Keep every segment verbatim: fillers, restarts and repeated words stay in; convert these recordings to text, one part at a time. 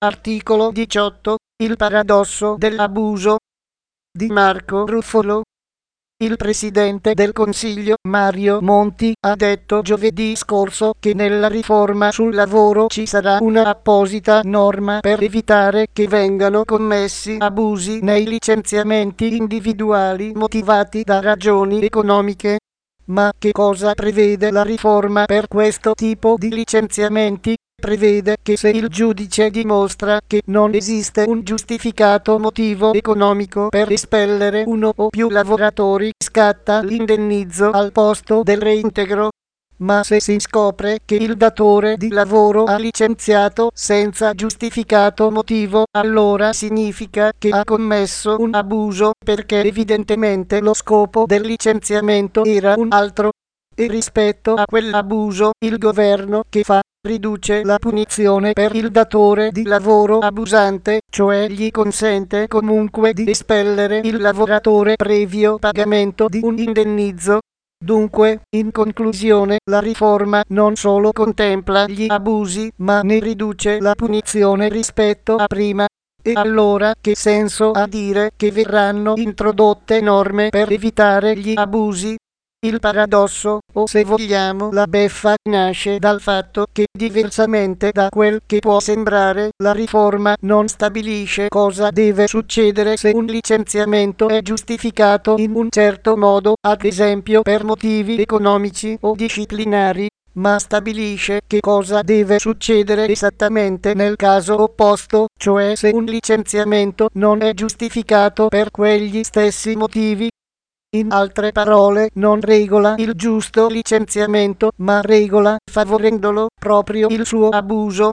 Articolo diciotto. Il paradosso dell'abuso di Marco Ruffolo. Il Presidente del Consiglio, Mario Monti, ha detto giovedì scorso che nella riforma sul lavoro ci sarà una apposita norma per evitare che vengano commessi abusi nei licenziamenti individuali motivati da ragioni economiche. Ma che cosa prevede la riforma per questo tipo di licenziamenti? Prevede che se il giudice dimostra che non esiste un giustificato motivo economico per espellere uno o più lavoratori, scatta l'indennizzo al posto del reintegro. Ma se si scopre che il datore di lavoro ha licenziato senza giustificato motivo, allora significa che ha commesso un abuso, perché evidentemente lo scopo del licenziamento era un altro. E rispetto a quell'abuso, il governo che fa riduce la punizione per il datore di lavoro abusante, cioè gli consente comunque di espellere il lavoratore previo pagamento di un indennizzo. Dunque, in conclusione, la riforma non solo contempla gli abusi, ma ne riduce la punizione rispetto a prima. E allora che senso ha dire che verranno introdotte norme per evitare gli abusi? Il paradosso, o se vogliamo la beffa, nasce dal fatto che, diversamente da quel che può sembrare, la riforma non stabilisce cosa deve succedere se un licenziamento è giustificato in un certo modo, ad esempio per motivi economici o disciplinari, ma stabilisce che cosa deve succedere esattamente nel caso opposto, cioè se un licenziamento non è giustificato per quegli stessi motivi. In altre parole, non regola il giusto licenziamento, ma regola, favorendolo, proprio il suo abuso.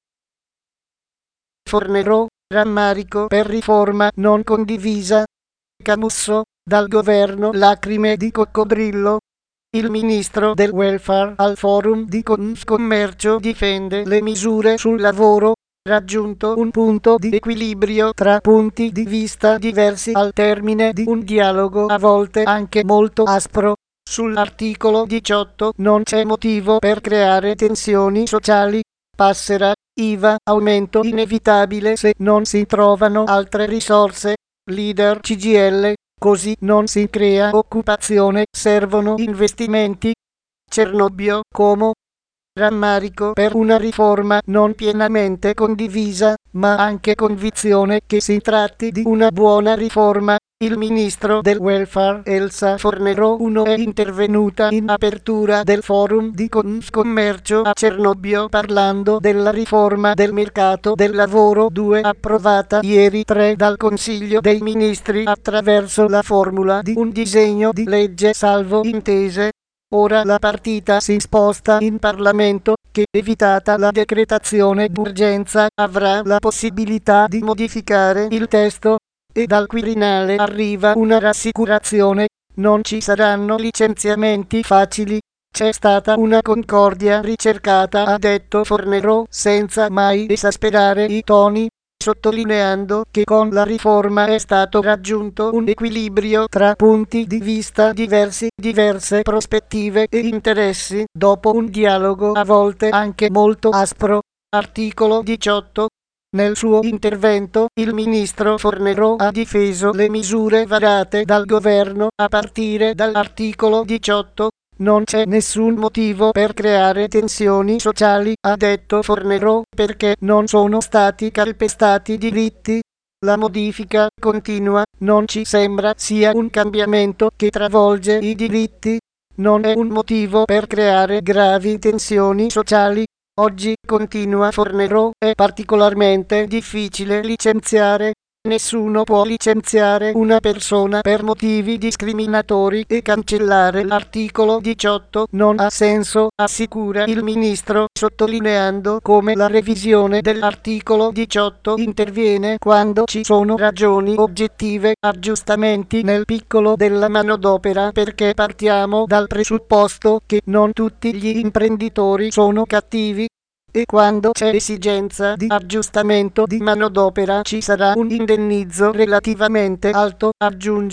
Fornerò rammarico per riforma non condivisa. Camusso, dal governo lacrime di coccodrillo. Il ministro del welfare al forum di Confcommercio difende le misure sul lavoro. Raggiunto un punto di equilibrio tra punti di vista diversi al termine di un dialogo a volte anche molto aspro. Sull'articolo diciotto non c'è motivo per creare tensioni sociali. Passerà I V A, aumento inevitabile se non si trovano altre risorse. Leader C G I L, così non si crea occupazione, servono investimenti. Cernobbio, Como. Rammarico per una riforma non pienamente condivisa, ma anche convinzione che si tratti di una buona riforma. Il ministro del welfare Elsa Fornero uno è intervenuta in apertura del forum di Confcommercio a Cernobbio parlando della riforma del mercato del lavoro due approvata ieri tre dal Consiglio dei Ministri attraverso la formula di un disegno di legge salvo intese. Ora la partita si sposta in Parlamento, che, evitata la decretazione d'urgenza, avrà la possibilità di modificare il testo. E dal Quirinale arriva una rassicurazione: non ci saranno licenziamenti facili. C'è stata una concordia ricercata, ha detto Fornero, senza mai esasperare i toni, sottolineando che con la riforma è stato raggiunto un equilibrio tra punti di vista diversi, diverse prospettive e interessi, dopo un dialogo a volte anche molto aspro. Articolo diciotto. Nel suo intervento, il ministro Fornero ha difeso le misure varate dal governo a partire dall'articolo diciotto. Non c'è nessun motivo per creare tensioni sociali, ha detto Fornero, perché non sono stati calpestati diritti. La modifica, continua, non ci sembra sia un cambiamento che travolge i diritti. Non è un motivo per creare gravi tensioni sociali. Oggi, continua Fornero, è particolarmente difficile licenziare. Nessuno può licenziare una persona per motivi discriminatori e cancellare l'articolo diciotto non ha senso, assicura il ministro, sottolineando come la revisione dell'articolo diciotto interviene quando ci sono ragioni oggettive, aggiustamenti nel piccolo della manodopera, perché partiamo dal presupposto che non tutti gli imprenditori sono cattivi. E quando c'è esigenza di aggiustamento di manodopera ci sarà un indennizzo relativamente alto, aggiunge.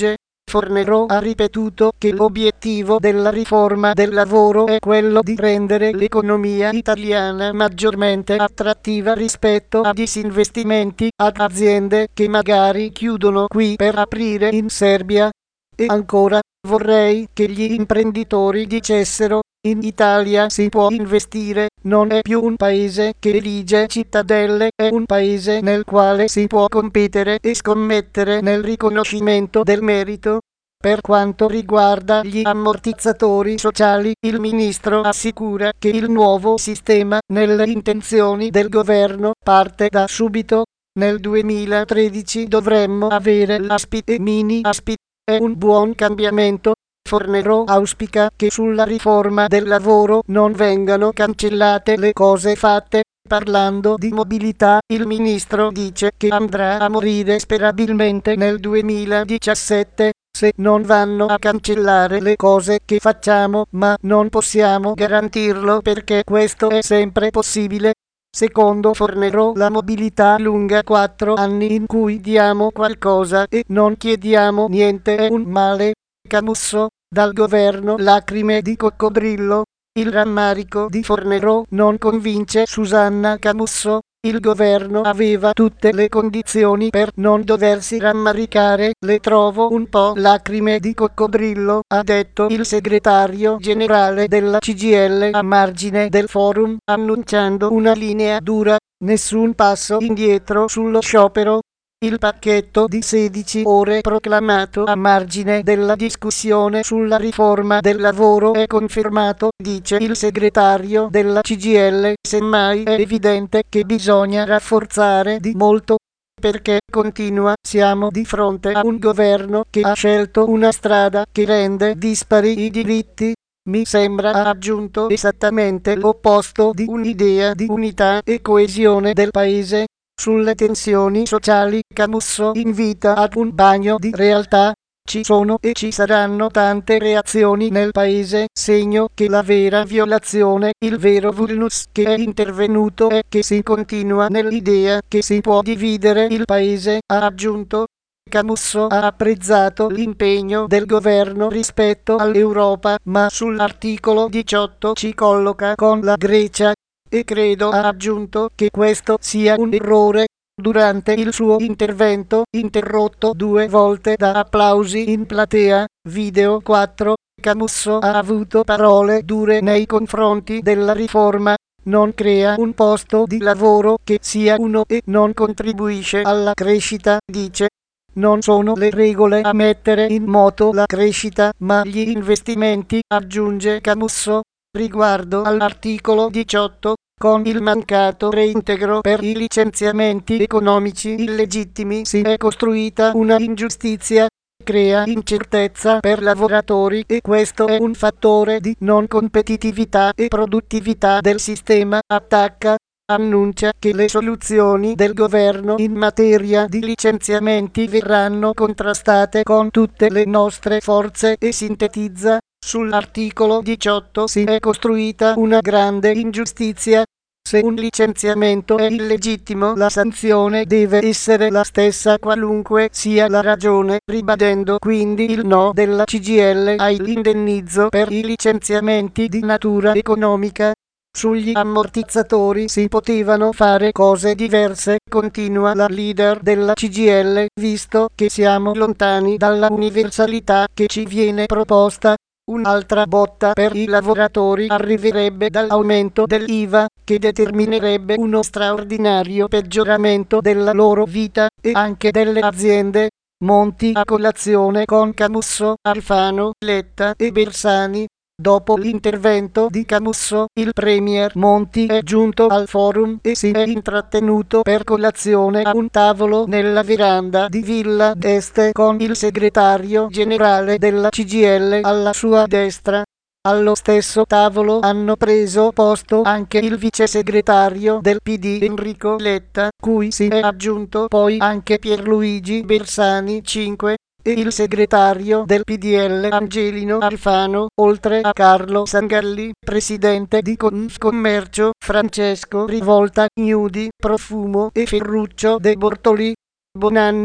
Fornero ha ripetuto che l'obiettivo della riforma del lavoro è quello di rendere l'economia italiana maggiormente attrattiva rispetto a disinvestimenti ad aziende che magari chiudono qui per aprire in Serbia. E ancora, vorrei che gli imprenditori dicessero: in Italia si può investire, non è più un paese che elige cittadelle, è un paese nel quale si può competere e scommettere nel riconoscimento del merito. Per quanto riguarda gli ammortizzatori sociali, il ministro assicura che il nuovo sistema, nelle intenzioni del governo, parte da subito. Nel duemilatredici dovremmo avere l'A S P I e mini A S P I. È un buon cambiamento. Fornero auspica che sulla riforma del lavoro non vengano cancellate le cose fatte. Parlando di mobilità, il ministro dice che andrà a morire sperabilmente nel duemiladiciassette se non vanno a cancellare le cose che facciamo, ma non possiamo garantirlo perché questo è sempre possibile. Secondo Fornero, la mobilità lunga quattro anni in cui diamo qualcosa e non chiediamo niente è un male. Camusso, dal governo lacrime di coccodrillo. Il rammarico di Fornero non convince Susanna Camusso. Il governo aveva tutte le condizioni per non doversi rammaricare. Le trovo un po' lacrime di coccodrillo, ha detto il segretario generale della C G I L a margine del forum, annunciando una linea dura, nessun passo indietro sullo sciopero. Il pacchetto di sedici ore proclamato a margine della discussione sulla riforma del lavoro è confermato, dice il segretario della C G I L, semmai è evidente che bisogna rafforzare di molto. Perché, continua, siamo di fronte a un governo che ha scelto una strada che rende dispari i diritti. Mi sembra, ha aggiunto, esattamente l'opposto di un'idea di unità e coesione del paese. Sulle tensioni sociali, Camusso invita ad un bagno di realtà. Ci sono e ci saranno tante reazioni nel paese, segno che la vera violazione, il vero vulnus che è intervenuto è che si continua nell'idea che si può dividere il paese, ha aggiunto. Camusso ha apprezzato l'impegno del governo rispetto all'Europa, ma sull'articolo diciotto ci colloca con la Grecia. E credo, ha aggiunto, che questo sia un errore. Durante il suo intervento, interrotto due volte da applausi in platea, video quattro, Camusso ha avuto parole dure nei confronti della riforma. Non crea un posto di lavoro che sia uno e non contribuisce alla crescita, dice. Non sono le regole a mettere in moto la crescita, ma gli investimenti, aggiunge Camusso. Riguardo all'articolo diciotto, con il mancato reintegro per i licenziamenti economici illegittimi si è costruita una ingiustizia, crea incertezza per lavoratori e questo è un fattore di non competitività e produttività del sistema, attacca. Annuncia che le soluzioni del governo in materia di licenziamenti verranno contrastate con tutte le nostre forze e sintetizza. Sull'articolo diciotto si è costruita una grande ingiustizia. Se un licenziamento è illegittimo, la sanzione deve essere la stessa qualunque sia la ragione, ribadendo quindi il no della C G I L all'indennizzo per i licenziamenti di natura economica. Sugli ammortizzatori si potevano fare cose diverse, continua la leader della C G I L, visto che siamo lontani dalla universalità che ci viene proposta. Un'altra botta per i lavoratori arriverebbe dall'aumento dell'I V A, che determinerebbe uno straordinario peggioramento della loro vita e anche delle aziende. Monti a colazione con Camusso, Alfano, Letta e Bersani. Dopo l'intervento di Camusso, il premier Monti è giunto al forum e si è intrattenuto per colazione a un tavolo nella veranda di Villa d'Este con il segretario generale della C G I L alla sua destra. Allo stesso tavolo hanno preso posto anche il vice segretario del P D Enrico Letta, cui si è aggiunto poi anche Pierluigi Bersani cinque, e il segretario del P D L Angelino Alfano, oltre a Carlo Sangalli, presidente di Confcommercio, Francesco Rivolta Gnudi, Profumo e Ferruccio De Bortoli. Bonanni,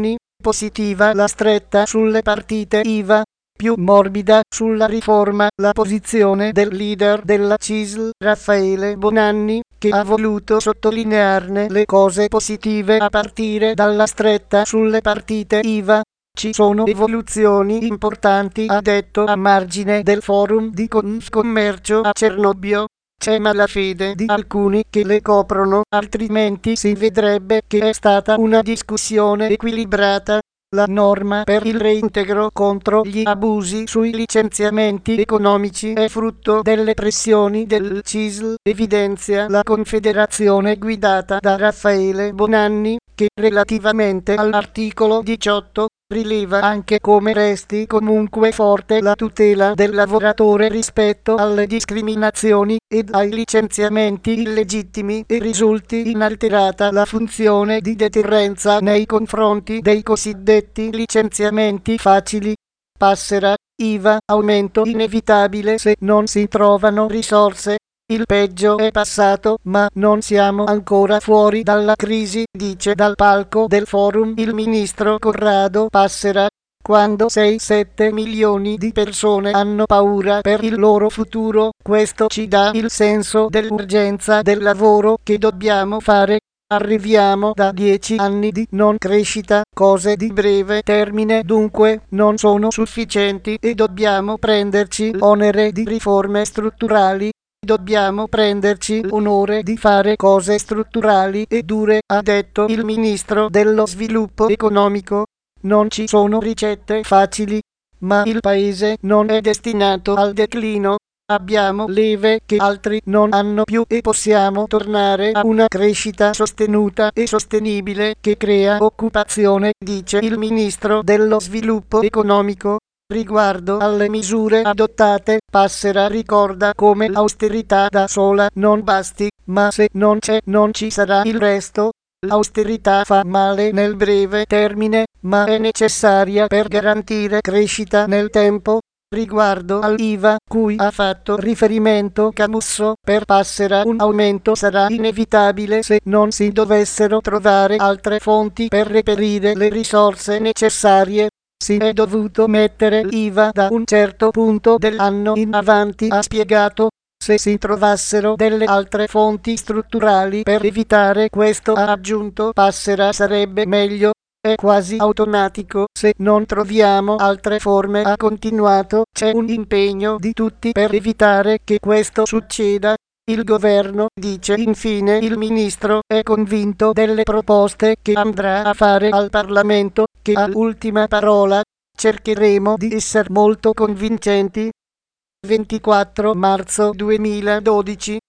positiva la stretta sulle partite I V A, più morbida sulla riforma la posizione del leader della C I S L, Raffaele Bonanni, che ha voluto sottolinearne le cose positive a partire dalla stretta sulle partite I V A. Ci sono evoluzioni importanti, ha detto, a margine del forum di Confcommercio a Cernobbio. C'è malafede di alcuni che le coprono, altrimenti si vedrebbe che è stata una discussione equilibrata. La norma per il reintegro contro gli abusi sui licenziamenti economici è frutto delle pressioni del C I S L, evidenzia la Confederazione guidata da Raffaele Bonanni, che relativamente all'articolo diciotto rileva anche come resti comunque forte la tutela del lavoratore rispetto alle discriminazioni ed ai licenziamenti illegittimi e risulti inalterata la funzione di deterrenza nei confronti dei cosiddetti licenziamenti facili. Passera, I V A, aumento inevitabile se non si trovano risorse. Il peggio è passato, ma non siamo ancora fuori dalla crisi, dice dal palco del forum il ministro Corrado Passera. Quando sei sette milioni di persone hanno paura per il loro futuro, questo ci dà il senso dell'urgenza del lavoro che dobbiamo fare. Arriviamo da dieci anni di non crescita, cose di breve termine dunque non sono sufficienti e dobbiamo prenderci l'onere di riforme strutturali. Dobbiamo prenderci l'onore di fare cose strutturali e dure, ha detto il ministro dello sviluppo economico. Non ci sono ricette facili, ma il paese non è destinato al declino. Abbiamo leve che altri non hanno più e possiamo tornare a una crescita sostenuta e sostenibile che crea occupazione, dice il ministro dello sviluppo economico. Riguardo alle misure adottate, Passera ricorda come l'austerità da sola non basti, ma se non c'è non ci sarà il resto. L'austerità fa male nel breve termine, ma è necessaria per garantire crescita nel tempo. Riguardo all'I V A, cui ha fatto riferimento Camusso, per Passera un aumento sarà inevitabile se non si dovessero trovare altre fonti per reperire le risorse necessarie. Si è dovuto mettere l'I V A da un certo punto dell'anno in avanti, ha spiegato. Se si trovassero delle altre fonti strutturali per evitare questo, ha aggiunto Passera, sarebbe meglio. È quasi automatico, se non troviamo altre forme, ha continuato, c'è un impegno di tutti per evitare che questo succeda. Il governo, dice infine il ministro, è convinto delle proposte che andrà a fare al Parlamento, che ha l'ultima parola. Cercheremo di essere molto convincenti. ventiquattro marzo duemiladodici